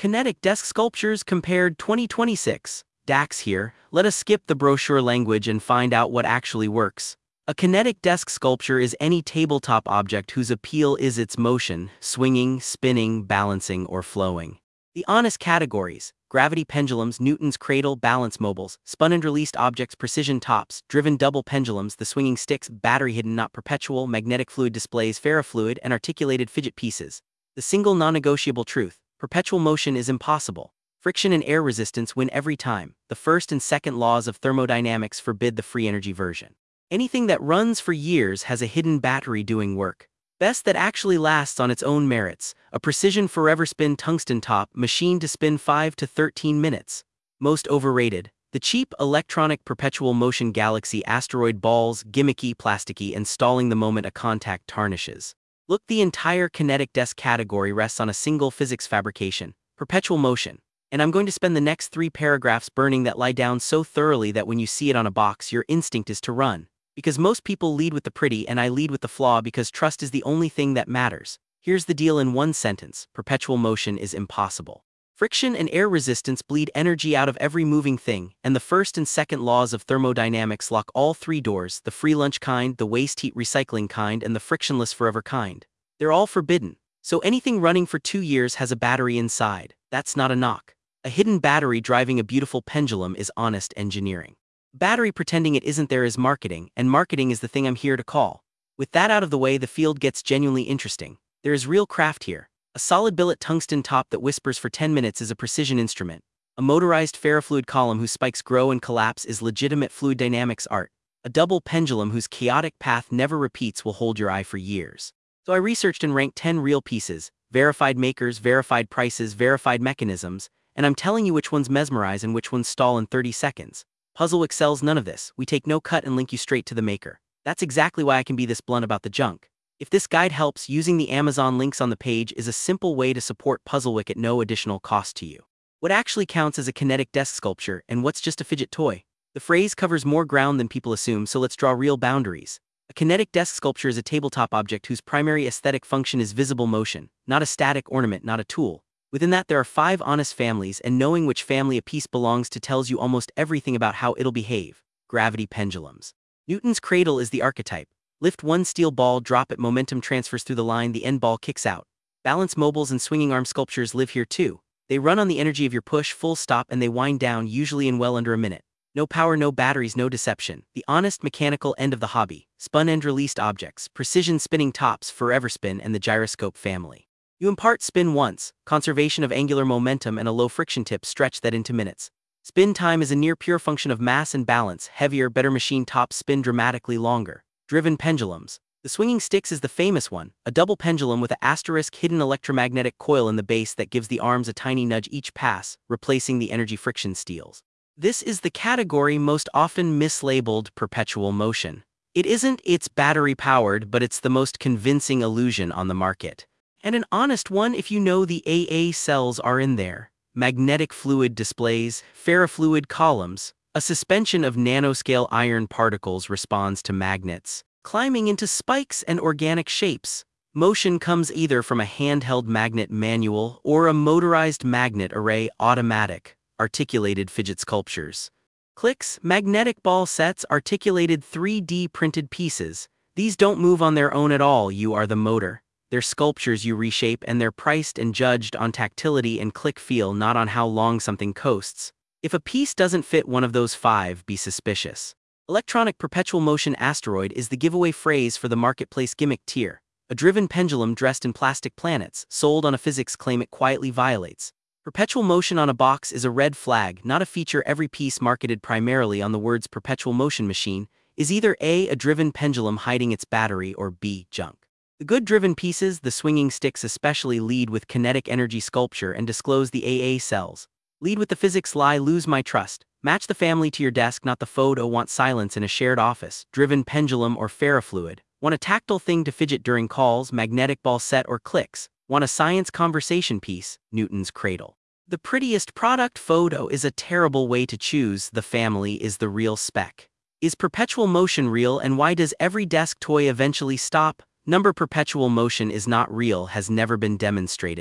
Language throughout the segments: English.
Kinetic Desk Sculptures Compared 2026. DAX here. Let us skip the brochure language and find out what actually works. A kinetic desk sculpture is any tabletop object whose appeal is its motion, swinging, spinning, balancing, or flowing. The honest categories: gravity pendulums, Newton's cradle, balance mobiles, spun and released objects, precision tops, driven double pendulums, the swinging sticks, battery hidden not perpetual, magnetic fluid displays, ferrofluid, and articulated fidget pieces. The single non-negotiable truth: perpetual motion is impossible. Friction and air resistance win every time. The first and second laws of thermodynamics forbid the free energy version. Anything that runs for years has a hidden battery doing work. Best that actually lasts on its own merits: a precision forever spin tungsten top, machine to spin 5 to 13 minutes. Most overrated: the cheap electronic perpetual motion galaxy asteroid balls, gimmicky, plasticky, and stalling the moment a contact tarnishes. Look, the entire kinetic desk category rests on a single physics fabrication: perpetual motion. And I'm going to spend the next 3 paragraphs burning that lie down so thoroughly that when you see it on a box, your instinct is to run. Because most people lead with the pretty and I lead with the flaw, because trust is the only thing that matters. Here's the deal in one sentence: perpetual motion is impossible. Friction and air resistance bleed energy out of every moving thing, and the first and second laws of thermodynamics lock all 3 doors: the free lunch kind, the waste heat recycling kind, and the frictionless forever kind. They're all forbidden. So anything running for 2 years has a battery inside. That's not a knock. A hidden battery driving a beautiful pendulum is honest engineering. Battery pretending it isn't there is marketing, and marketing is the thing I'm here to call. With that out of the way, the field gets genuinely interesting. There is real craft here. A solid billet tungsten top that whispers for 10 minutes is a precision instrument. A motorized ferrofluid column whose spikes grow and collapse is legitimate fluid dynamics art. A double pendulum whose chaotic path never repeats will hold your eye for years. So I researched and ranked 10 real pieces: verified makers, verified prices, verified mechanisms, and I'm telling you which ones mesmerize and which ones stall in 30 seconds. Puzzle excels none of this. We take no cut and link you straight to the maker. That's exactly why I can be this blunt about the junk. If this guide helps, using the Amazon links on the page is a simple way to support Puzzlewick at no additional cost to you. What actually counts as a kinetic desk sculpture, and what's just a fidget toy? The phrase covers more ground than people assume, so let's draw real boundaries. A kinetic desk sculpture is a tabletop object whose primary aesthetic function is visible motion, not a static ornament, not a tool. Within that, there are 5 honest families, and knowing which family a piece belongs to tells you almost everything about how it'll behave. Gravity pendulums. Newton's cradle is the archetype. Lift one steel ball, drop it, momentum transfers through the line, the end ball kicks out. Balance mobiles and swinging arm sculptures live here too. They run on the energy of your push, full stop, and they wind down, usually in well under a minute. No power, no batteries, no deception. The honest mechanical end of the hobby. Spun and released objects, precision spinning tops, forever spin, and the gyroscope family. You impart spin once, conservation of angular momentum, and a low friction tip stretch that into minutes. Spin time is a near pure function of mass and balance. Heavier, better machine tops spin dramatically longer. Driven pendulums. The swinging sticks is the famous one, a double pendulum with an asterisk hidden electromagnetic coil in the base that gives the arms a tiny nudge each pass, replacing the energy friction steals. This is the category most often mislabeled perpetual motion. It isn't, it's battery powered, but it's the most convincing illusion on the market. And an honest one if you know the AA cells are in there. Magnetic fluid displays, ferrofluid columns. A suspension of nanoscale iron particles responds to magnets, climbing into spikes and organic shapes. Motion comes either from a handheld magnet manual or a motorized magnet array automatic. Articulated fidget sculptures. Clicks, magnetic ball sets, articulated 3D printed pieces. These don't move on their own at all, you are the motor. They're sculptures you reshape, and they're priced and judged on tactility and click feel, not on how long something coasts. If a piece doesn't fit one of those 5, be suspicious. Electronic perpetual motion asteroid is the giveaway phrase for the marketplace gimmick tier. A driven pendulum dressed in plastic planets, sold on a physics claim it quietly violates. Perpetual motion on a box is a red flag, not a feature. Every piece marketed primarily on the words perpetual motion machine is either A, driven pendulum hiding its battery, or B, junk. The good driven pieces, the swinging sticks especially, lead with kinetic energy sculpture and disclose the AA cells. Lead with the physics lie, lose my trust. Match the family to your desk, not the photo. Want silence in a shared office, driven pendulum or ferrofluid. Want a tactile thing to fidget during calls, magnetic ball set or clicks. Want a science conversation piece, Newton's cradle. The prettiest product photo is a terrible way to choose. The family is the real spec. Is perpetual motion real, and why does every desk toy eventually stop? Perpetual motion is not real, has never been demonstrated.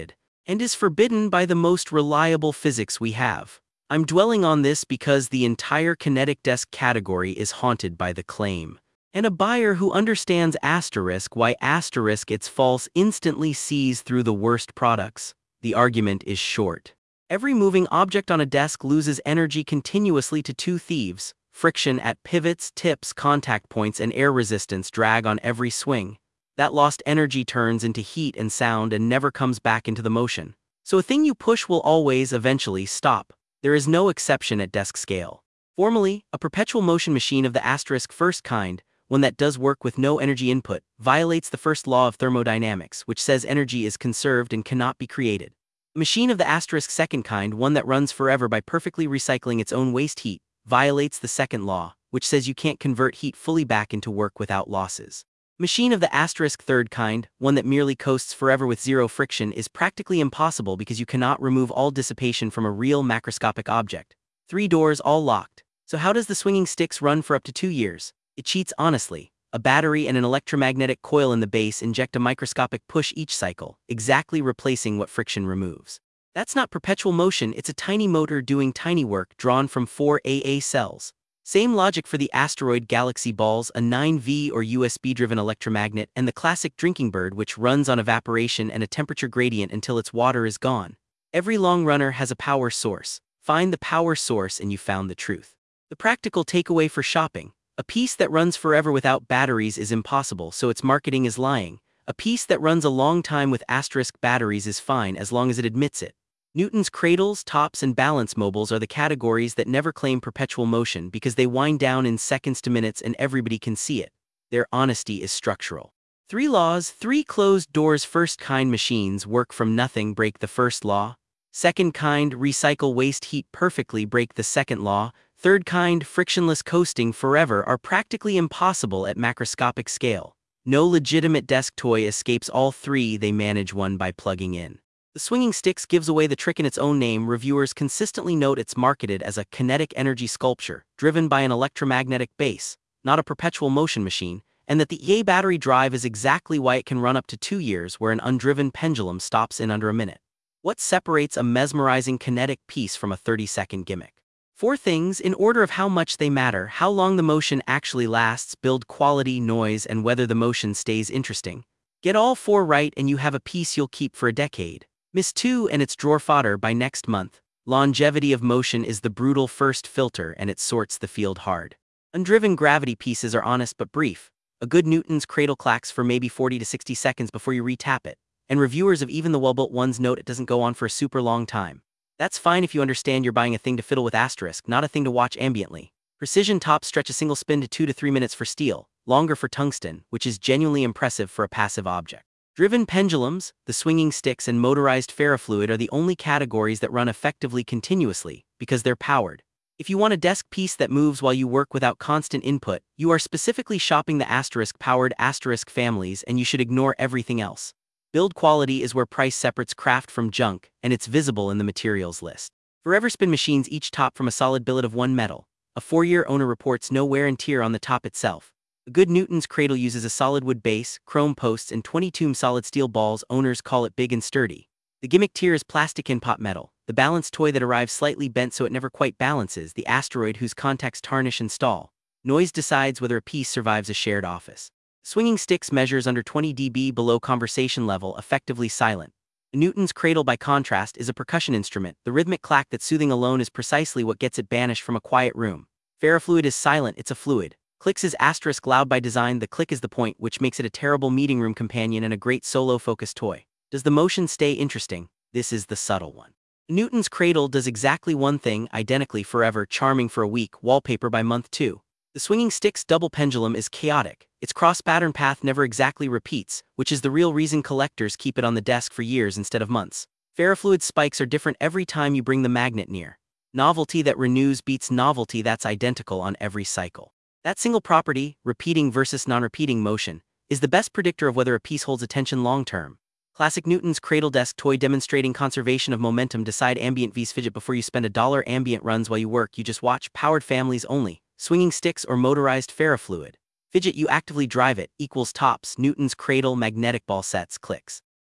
and is forbidden by the most reliable physics we have. I'm dwelling on this because the entire kinetic desk category is haunted by the claim. And a buyer who understands why it's false instantly sees through the worst products. The argument is short. Every moving object on a desk loses energy continuously to two thieves: friction at pivots, tips, contact points, and air resistance drag on every swing. That lost energy turns into heat and sound and never comes back into the motion. So a thing you push will always eventually stop. There is no exception at desk scale. Formally, a perpetual motion machine of the first kind, one that does work with no energy input, violates the first law of thermodynamics, which says energy is conserved and cannot be created. A machine of the second kind, one that runs forever by perfectly recycling its own waste heat, violates the second law, which says you can't convert heat fully back into work without losses. Machine of the third kind, one that merely coasts forever with zero friction, is practically impossible because you cannot remove all dissipation from a real macroscopic object. 3 doors all locked. So how does the swinging sticks run for up to 2 years? It cheats honestly. A battery and an electromagnetic coil in the base inject a microscopic push each cycle, exactly replacing what friction removes. That's not perpetual motion, it's a tiny motor doing tiny work drawn from 4 AA cells. Same logic for the asteroid galaxy balls, a 9V or USB-driven electromagnet, and the classic drinking bird, which runs on evaporation and a temperature gradient until its water is gone. Every long runner has a power source. Find the power source and you found the truth. The practical takeaway for shopping: a piece that runs forever without batteries is impossible, so its marketing is lying. A piece that runs a long time with batteries is fine as long as it admits it. Newton's cradles, tops, and balance mobiles are the categories that never claim perpetual motion because they wind down in seconds to minutes and everybody can see it. Their honesty is structural. 3 laws: 3 closed doors. First kind machines work from nothing, break the first law. Second kind recycle waste heat perfectly, break the second law. Third kind frictionless coasting forever are practically impossible at macroscopic scale. No legitimate desk toy escapes all 3. They manage one by plugging in. The swinging sticks gives away the trick in its own name. Reviewers consistently note it's marketed as a kinetic energy sculpture, driven by an electromagnetic base, not a perpetual motion machine, and that the EA battery drive is exactly why it can run up to 2 years where an undriven pendulum stops in under a minute. What separates a mesmerizing kinetic piece from a 30-second gimmick? 4 things in order of how much they matter: how long the motion actually lasts, build quality, noise, and whether the motion stays interesting. Get all 4 right and you have a piece you'll keep for a decade. Miss 2 and it's drawer fodder by next month. Longevity of motion is the brutal first filter and it sorts the field hard. Undriven gravity pieces are honest but brief. A good Newton's cradle clacks for maybe 40 to 60 seconds before you re-tap it. And reviewers of even the well-built ones note it doesn't go on for a super long time. That's fine if you understand you're buying a thing to fiddle with, not a thing to watch ambiently. Precision tops stretch a single spin to 2 to 3 minutes for steel, longer for tungsten, which is genuinely impressive for a passive object. Driven pendulums, the swinging sticks, and motorized ferrofluid are the only categories that run effectively continuously, because they're powered. If you want a desk piece that moves while you work without constant input, you are specifically shopping the powered families, and you should ignore everything else. Build quality is where price separates craft from junk, and it's visible in the materials list. Forever spin machines each top from a solid billet of one metal. A 4-year owner reports no wear and tear on the top itself. A good Newton's cradle uses a solid wood base, chrome posts, and 22 solid steel balls. Owners call it big and sturdy. The gimmick tier is plastic and pot metal, the balance toy that arrives slightly bent so it never quite balances, the asteroid whose contacts tarnish and stall. Noise decides whether a piece survives a shared office. Swinging sticks measures under 20 dB below conversation level, effectively silent. A Newton's cradle, by contrast, is a percussion instrument. The rhythmic clack that's soothing alone is precisely what gets it banished from a quiet room. Ferrofluid is silent, it's a fluid. Clicks is loud by design. The click is the point, which makes it a terrible meeting room companion and a great solo-focused toy. Does the motion stay interesting? This is the subtle one. Newton's cradle does exactly one thing, identically forever, charming for a week, wallpaper by month 2. The swinging stick's double pendulum is chaotic. Its cross-pattern path never exactly repeats, which is the real reason collectors keep it on the desk for years instead of months. Ferrofluid spikes are different every time you bring the magnet near. Novelty that renews beats novelty that's identical on every cycle. That single property, repeating versus non-repeating motion, is the best predictor of whether a piece holds attention long-term. Classic Newton's cradle desk toy demonstrating conservation of momentum. Decide ambient vs fidget before you spend $1. Ambient runs while you work, you just watch. Powered families only. Swinging sticks or motorized ferrofluid. Fidget, you actively drive it, equals tops. Newton's cradle magnetic ball sets, clicks.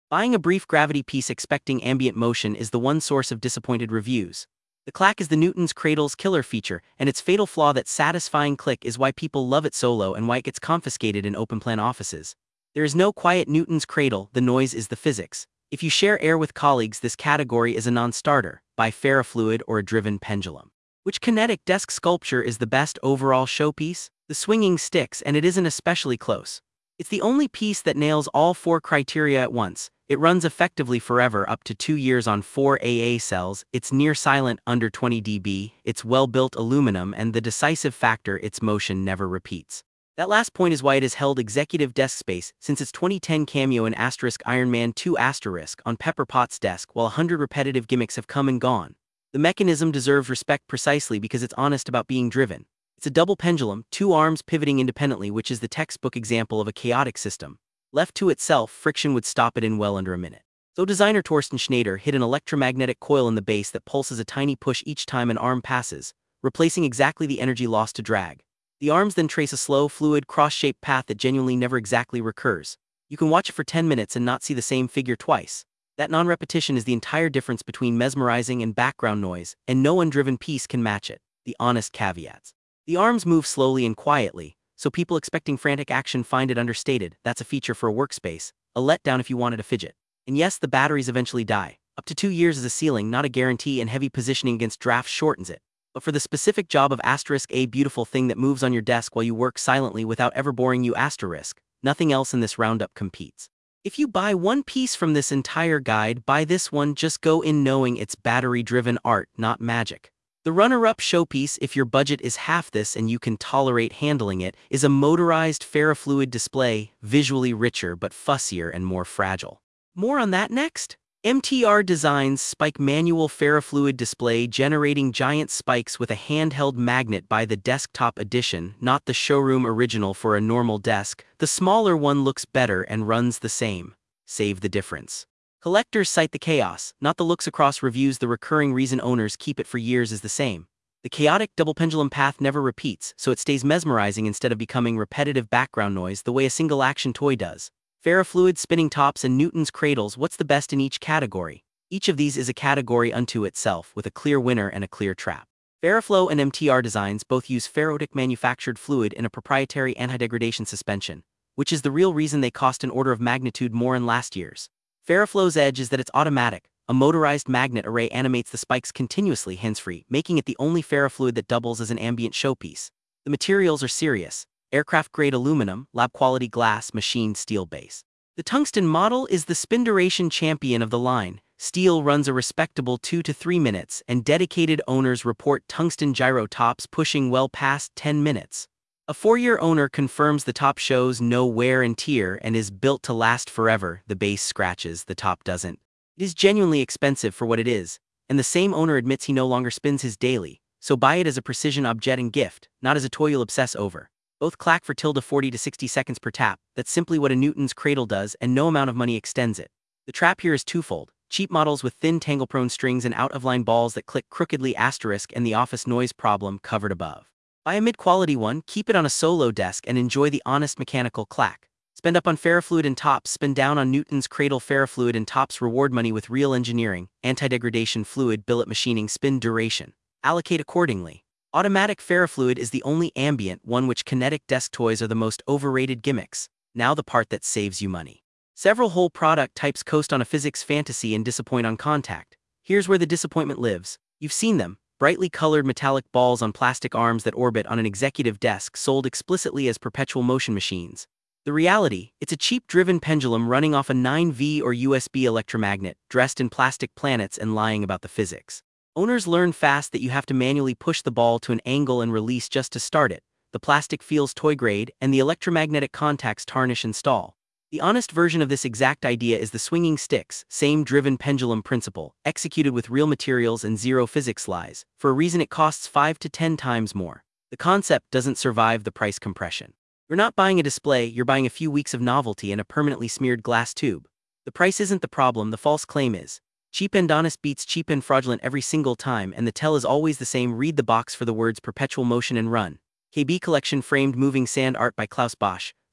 Buying a brief gravity piece expecting ambient motion is the one source of disappointed reviews. The clack is the Newton's Cradle's killer feature, and its fatal flaw, that satisfying click, is why people love it solo and why it gets confiscated in open-plan offices. There is no quiet Newton's Cradle, the noise is the physics. If you share air with colleagues, this category is a non-starter. Buy ferrofluid or a driven pendulum. Which kinetic desk sculpture is the best overall showpiece? The swinging sticks, and it isn't especially close. It's the only piece that nails all 4 criteria at once. It runs effectively forever, up to 2 years on 4 AA cells, it's near silent, under 20 dB, it's well-built aluminum, and the decisive factor, its motion never repeats. That last point is why it has held executive desk space since its 2010 cameo in Iron Man 2 on Pepper Potts' desk, while 100 repetitive gimmicks have come and gone. The mechanism deserves respect precisely because it's honest about being driven. It's a double pendulum, 2 arms pivoting independently, which is the textbook example of a chaotic system. Left to itself, friction would stop it in well under a minute. So designer Torsten Schneider hid an electromagnetic coil in the base that pulses a tiny push each time an arm passes, replacing exactly the energy lost to drag. The arms then trace a slow, fluid, cross-shaped path that genuinely never exactly recurs. You can watch it for 10 minutes and not see the same figure twice. That non-repetition is the entire difference between mesmerizing and background noise, and no undriven piece can match it. The honest caveats. The arms move slowly and quietly, so people expecting frantic action find it understated. That's a feature for a workspace, a letdown if you wanted to fidget. And yes, the batteries eventually die. Up to 2 years is a ceiling, not a guarantee, and heavy positioning against drafts shortens it. But for the specific job of a beautiful thing that moves on your desk while you work silently without ever boring you, nothing else in this roundup competes. If you buy one piece from this entire guide, buy this one. Just go in knowing it's battery-driven art, not magic. The runner-up showpiece, if your budget is half this and you can tolerate handling it, is a motorized ferrofluid display, visually richer but fussier and more fragile. More on that next. MTR Designs Spike Manual Ferrofluid Display, generating giant spikes with a handheld magnet. By the desktop edition, not the showroom original for a normal desk. The smaller one looks better and runs the same. Save the difference. Collectors cite the chaos, not the looks. Across reviews, the recurring reason owners keep it for years is the same. The chaotic double pendulum path never repeats, so it stays mesmerizing instead of becoming repetitive background noise the way a single action toy does. Ferrofluid, spinning tops, and Newton's Cradles, what's the best in each category? Each of these is a category unto itself, with a clear winner and a clear trap. Ferroflow and MTR Designs both use ferrotic manufactured fluid in a proprietary anti-degradation suspension, which is the real reason they cost an order of magnitude more in last year's. Ferroflow's edge is that it's automatic. A motorized magnet array animates the spikes continuously hands-free, making it the only ferrofluid that doubles as an ambient showpiece. The materials are serious. Aircraft-grade aluminum, lab-quality glass, machined steel base. The tungsten model is the spin duration champion of the line. Steel runs a respectable 2 to 3 minutes, and dedicated owners report tungsten gyro tops pushing well past 10 minutes. A 4-year owner confirms the top shows no wear and tear and is built to last forever. The base scratches, the top doesn't. It is genuinely expensive for what it is, and the same owner admits he no longer spins his daily, so buy it as a precision object and gift, not as a toy you'll obsess over. Both clack for 40 to 60 seconds per tap. That's simply what a Newton's Cradle does, and no amount of money extends it. The trap here is twofold. Cheap models with thin tangle-prone strings and out-of-line balls that click crookedly, and the office noise problem covered above. Buy a mid-quality one, keep it on a solo desk, and enjoy the honest mechanical clack. Spend up on ferrofluid and tops, spend down on Newton's Cradle. Ferrofluid and tops reward money with real engineering, anti-degradation fluid, billet machining, spin duration. Allocate accordingly. Automatic ferrofluid is the only ambient one, which kinetic desk toys are the most overrated gimmicks. Now the part that saves you money. Several whole product types coast on a physics fantasy and disappoint on contact. Here's where the disappointment lives. You've seen them. Brightly colored metallic balls on plastic arms that orbit on an executive desk, sold explicitly as perpetual motion machines. The reality, it's a cheap driven pendulum running off a 9V or USB electromagnet, dressed in plastic planets and lying about the physics. Owners learn fast that you have to manually push the ball to an angle and release just to start it. The plastic feels toy grade, and the electromagnetic contacts tarnish and stall. The honest version of this exact idea is the swinging sticks, same driven pendulum principle, executed with real materials and zero physics lies. For a reason it costs 5 to 10 times more. The concept doesn't survive the price compression. You're not buying a display, you're buying a few weeks of novelty and a permanently smeared glass tube. The price isn't the problem, the false claim is. Cheap and honest beats cheap and fraudulent every single time, and the tell is always the same. Read the box for the words perpetual motion and run. KB Collection framed moving sand art by Klaus Bosch.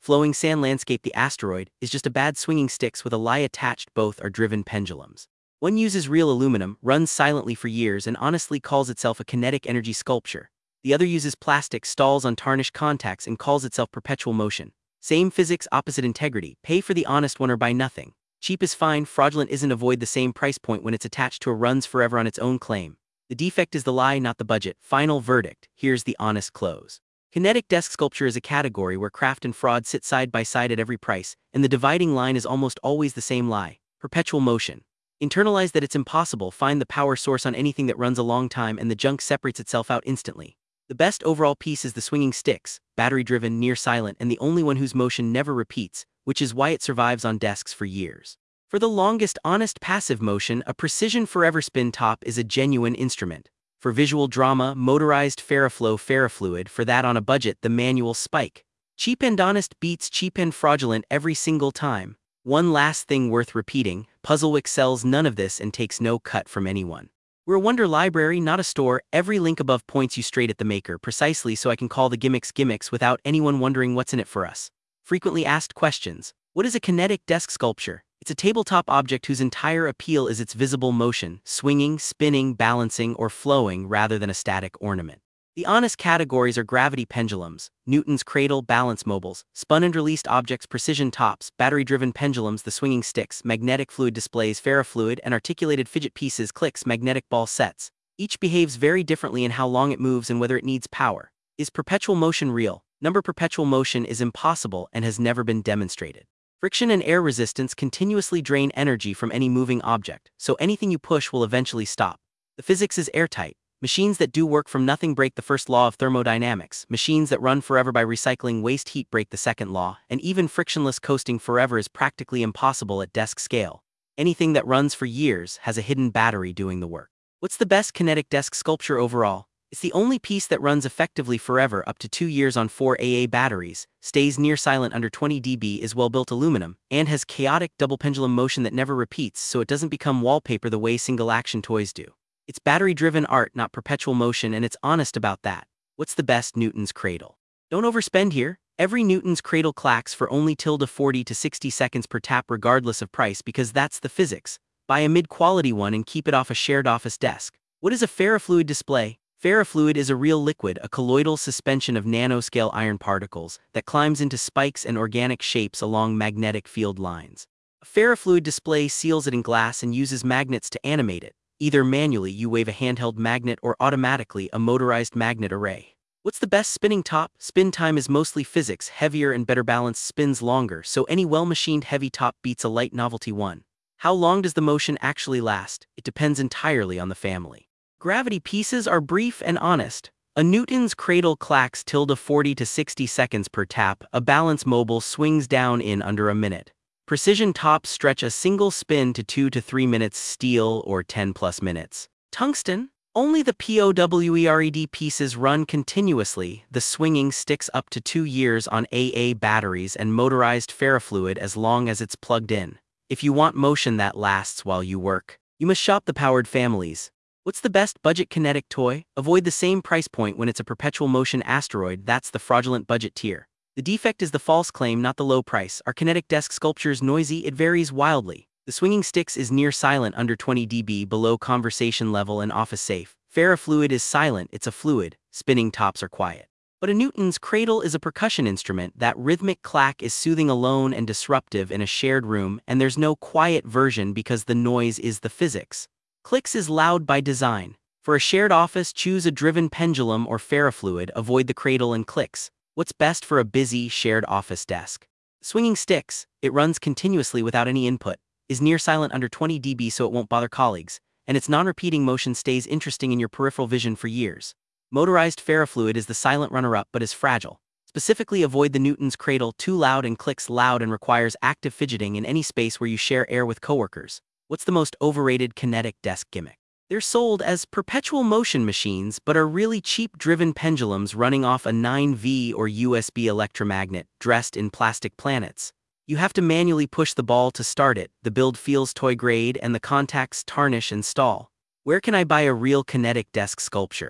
Flowing Sand Landscape The Asteroid is just a bad swinging sticks with a lie attached. Both are driven pendulums. One uses real aluminum, runs silently for years, and honestly calls itself a kinetic energy sculpture. The other uses plastic, stalls on tarnished contacts, and calls itself perpetual motion. Same physics, opposite integrity. Pay for the honest one or buy nothing. Cheap is fine, fraudulent isn't. Avoid the same price point when it's attached to a runs forever on its own claim. The defect is the lie, not the budget. Final verdict, here's the honest close. Kinetic desk sculpture is a category where craft and fraud sit side by side at every price, and the dividing line is almost always the same lie: perpetual motion. Internalize that it's impossible. Find the power source on anything that runs a long time, and the junk separates itself out instantly. The best overall piece is the swinging sticks, battery-driven, near silent, and the only one whose motion never repeats, which is why it survives on desks for years. For the longest honest passive motion, a Precision Forever Spin Top is a genuine instrument. For visual drama, motorized Ferrofluid. For that on a budget, the manual Spike. Cheap and honest beats cheap and fraudulent every single time. One last thing worth repeating, Puzzlewick sells none of this and takes no cut from anyone. We're a wonder library, not a store. Every link above points you straight at the maker, precisely so I can call the gimmicks without anyone wondering what's in it for us. Frequently asked questions. What is a kinetic desk sculpture? It's a tabletop object whose entire appeal is its visible motion, swinging, spinning, balancing, or flowing rather than a static ornament. The honest categories are gravity pendulums, Newton's cradle, balance mobiles, spun and released objects, precision tops, battery-driven pendulums, the swinging sticks, magnetic fluid displays, ferrofluid, and articulated fidget pieces, clicks, magnetic ball sets. Each behaves very differently in how long it moves and whether it needs power. Is perpetual motion real? Number perpetual motion is impossible and has never been demonstrated. Friction and air resistance continuously drain energy from any moving object, so anything you push will eventually stop. The physics is airtight. Machines that do work from nothing break the first law of thermodynamics. Machines that run forever by recycling waste heat break the second law, and even frictionless coasting forever is practically impossible at desk scale. Anything that runs for years has a hidden battery doing the work. What's the best kinetic desk sculpture overall? It's the only piece that runs effectively forever, up to 2 years on 4 AA batteries, stays near silent under 20 dB, is well-built aluminum, and has chaotic double pendulum motion that never repeats, so it doesn't become wallpaper the way single-action toys do. It's battery-driven art, not perpetual motion, and it's honest about that. What's the best Newton's cradle? Don't overspend here. Every Newton's cradle clacks for only 40 to 60 seconds per tap regardless of price, because that's the physics. Buy a mid-quality one and keep it off a shared office desk. What is a ferrofluid display? Ferrofluid is a real liquid, a colloidal suspension of nanoscale iron particles that climbs into spikes and organic shapes along magnetic field lines. A ferrofluid display seals it in glass and uses magnets to animate it. Either manually, you wave a handheld magnet, or automatically, a motorized magnet array. What's the best spinning top? Spin time is mostly physics. Heavier and better balanced spins longer, so any well-machined heavy top beats a light novelty one. How long does the motion actually last? It depends entirely on the family. Gravity pieces are brief and honest. A Newton's cradle clacks 40 to 60 seconds per tap. A balance mobile swings down in under a minute. Precision tops stretch a single spin to 2 to 3 minutes. Steel or 10+ minutes. Tungsten? Only the POWERED pieces run continuously. The swinging sticks up to 2 years on AA batteries, and motorized ferrofluid as long as it's plugged in. If you want motion that lasts while you work, you must shop the powered families. What's the best budget kinetic toy? Avoid the same price point when it's a perpetual motion asteroid. That's the fraudulent budget tier. The defect is the false claim, not the low price. Are kinetic desk sculptures noisy? It varies wildly. The swinging sticks is near silent under 20 dB, below conversation level and office safe. Ferrofluid is silent, it's a fluid. Spinning tops are quiet. But a Newton's cradle is a percussion instrument. That rhythmic clack is soothing alone and disruptive in a shared room, and there's no quiet version because the noise is the physics. Clicks is loud by design. For a shared office, choose a driven pendulum or ferrofluid. Avoid the cradle and clicks. What's best for a busy, shared office desk? Swinging sticks. It runs continuously without any input, is near silent under 20 dB so it won't bother colleagues, and its non-repeating motion stays interesting in your peripheral vision for years. Motorized ferrofluid is the silent runner-up but is fragile. Specifically, avoid the Newton's cradle, too loud and clicks loud and requires active fidgeting in any space where you share air with coworkers. What's the most overrated kinetic desk gimmick? They're sold as perpetual motion machines but are really cheap driven pendulums running off a 9V or USB electromagnet dressed in plastic planets. You have to manually push the ball to start it, the build feels toy grade and the contacts tarnish and stall. Where can I buy a real kinetic desk sculpture?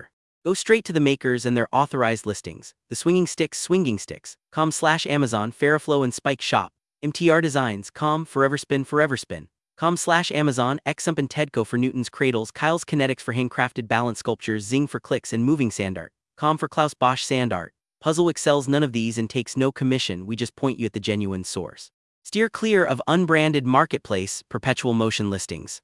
Go straight to the makers and their authorized listings. The Swinging Sticks, Swinging Sticks.com/Amazon, Ferroflow and Spike Shop. MTR Designs.com, Forever Spin.com/Amazon, Xump and Tedco for Newton's Cradles, Kyle's Kinetics for handcrafted balance sculptures, Zing for clicks and moving sand art.com for Klaus Bosch sand art. Puzzle excels none of these and takes no commission, we just point you at the genuine source. Steer clear of unbranded marketplace, perpetual motion listings.